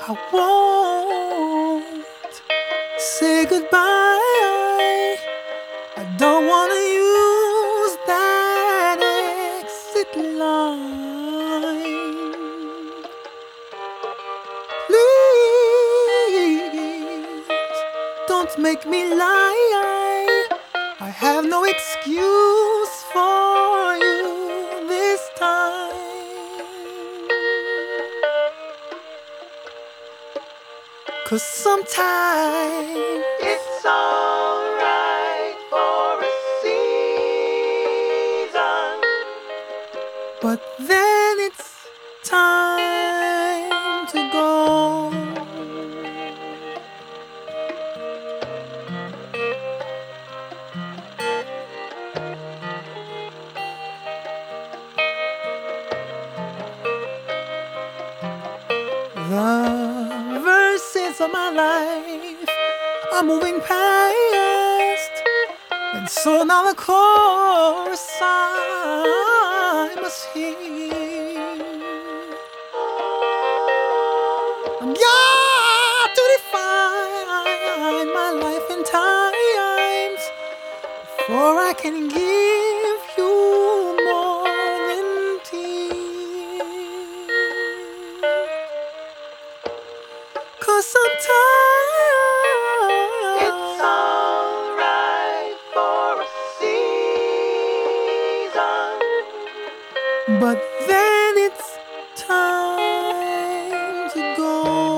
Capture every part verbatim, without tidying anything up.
I won't say goodbye. I don't want to use that exit line. Please don't make me lie. I have no excuse for you this time. 'Cause sometimes it's alright for a season, but then it's time to go. The verses of my life are moving past, and so now the chorus I must hear. I'm got to define my life in times before I can give you more than tears. 'Cause sometimes it's alright for a season, but then it's time to go.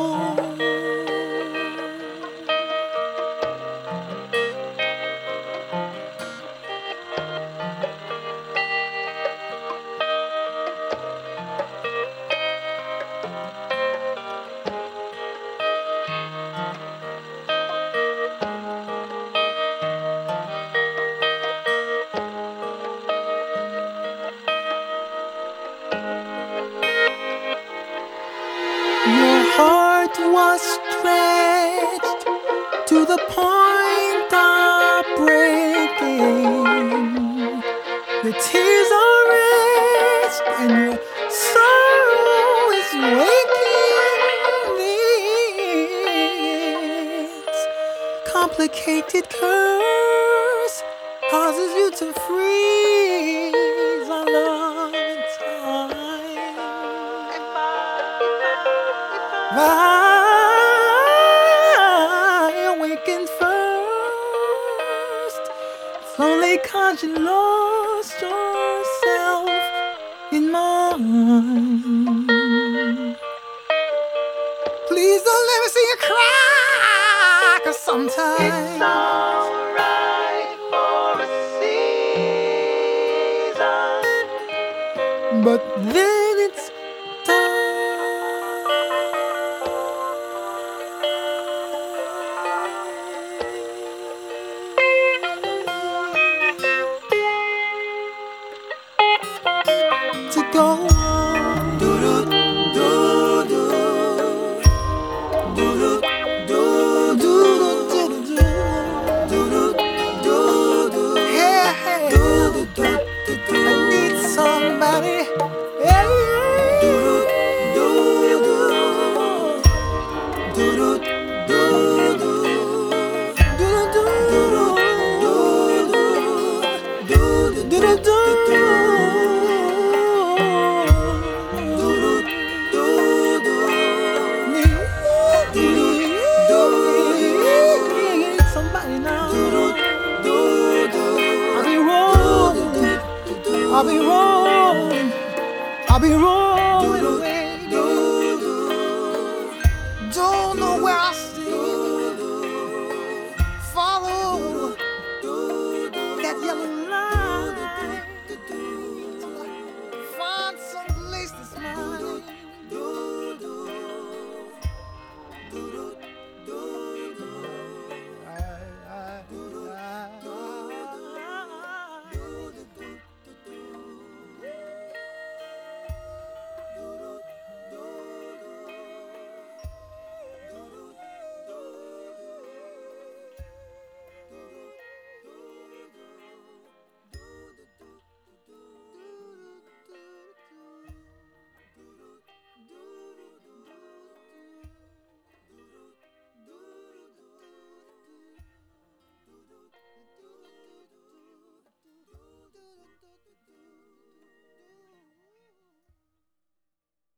Your heart was stretched to the point of breaking. Your tears are rest and your sorrow is waking. This complicated curse causes you to freeze our love in time. I awakened first. It's only 'cause you lost yourself in mine. Please don't let me see you cry, 'cause sometimes it's alright for a season, but then it's time to go on. Do do do do do do do do do do do do. Hey hey. Do do do do. I need somebody. Hey. Do do do do do do do do do do do do do. I'll be rolling, I'll be rolling.